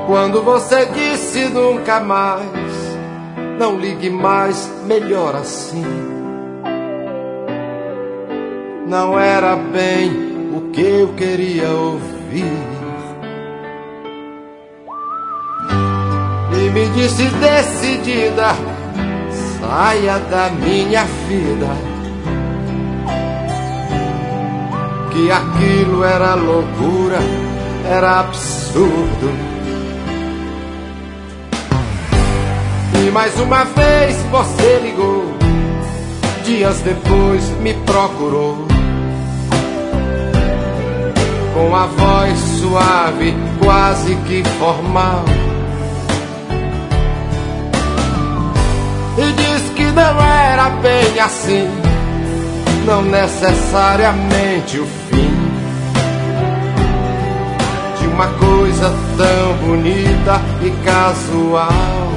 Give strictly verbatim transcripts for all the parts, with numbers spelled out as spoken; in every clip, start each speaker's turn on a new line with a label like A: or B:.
A: Quando você disse nunca mais, não ligue mais, melhor assim. Não era bem o que eu queria ouvir. E me disse decidida, saia da minha vida, que aquilo era loucura, era absurdo. E mais uma vez você ligou, dias depois me procurou, com a voz suave, quase que formal, e disse que não era bem assim, não necessariamente o fim de uma coisa tão bonita e casual.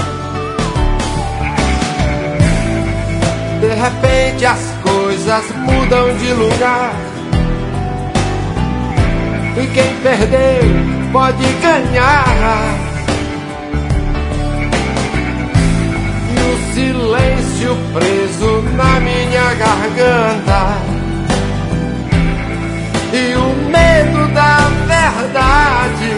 A: De repente as coisas mudam de lugar, e quem perdeu pode ganhar. E o silêncio preso na minha garganta, e o medo da verdade.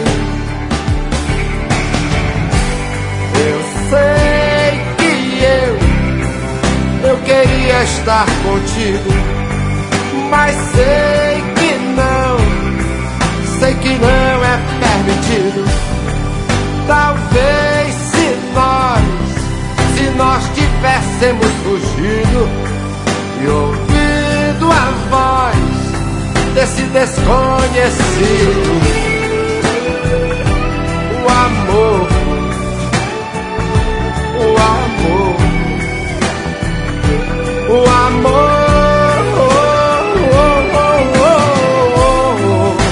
A: Eu sei que eu Eu queria estar contigo, mas sei que não, sei que não é permitido. Talvez se nós, se nós tivéssemos fugido e ouvido a voz desse desconhecido, o amor, o amor, o amor, oh, oh, oh, oh, oh.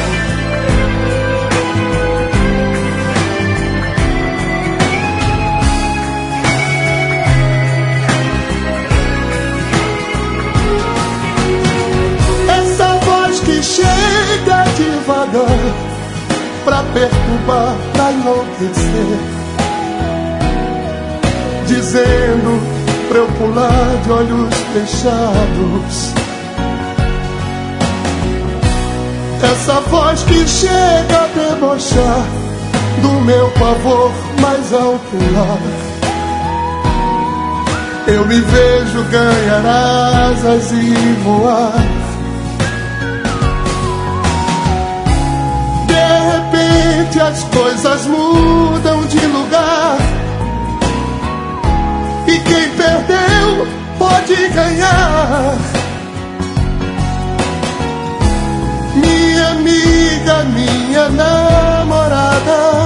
B: Essa voz que chega devagar, pra perturbar, pra enlouquecer, dizendo pra eu pular de olhos fechados. Essa voz que chega a debochar do meu pavor mais alto lá. Eu me vejo ganhar asas e voar. De repente as coisas mudam de lugar, e quem perdeu pode ganhar. Minha amiga, minha namorada,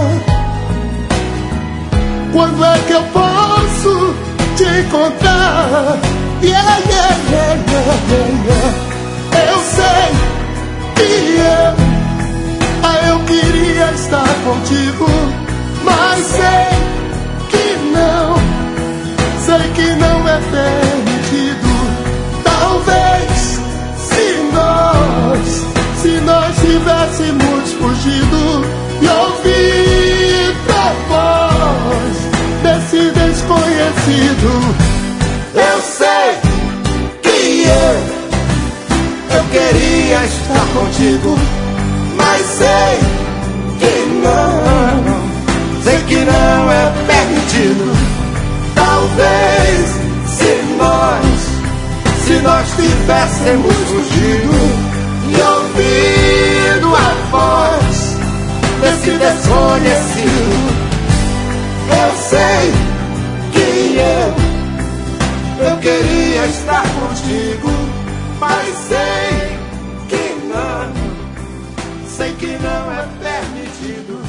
B: quando é que eu posso te encontrar? Yeah, yeah, yeah, yeah, yeah. Eu sei que eu, ah, eu queria estar contigo, mas sei que não, sei que não é permitido. Talvez se nós, se nós tivéssemos fugido e ouvido a voz desse desconhecido.
A: Eu sei que eu, eu queria estar contigo, mas sei que não, sei que não é permitido. Talvez se nós, se nós tivéssemos fugido e ouvido a voz desse desconhecido. Eu sei que eu, eu queria estar contigo, mas sei que não, sei que não é permitido.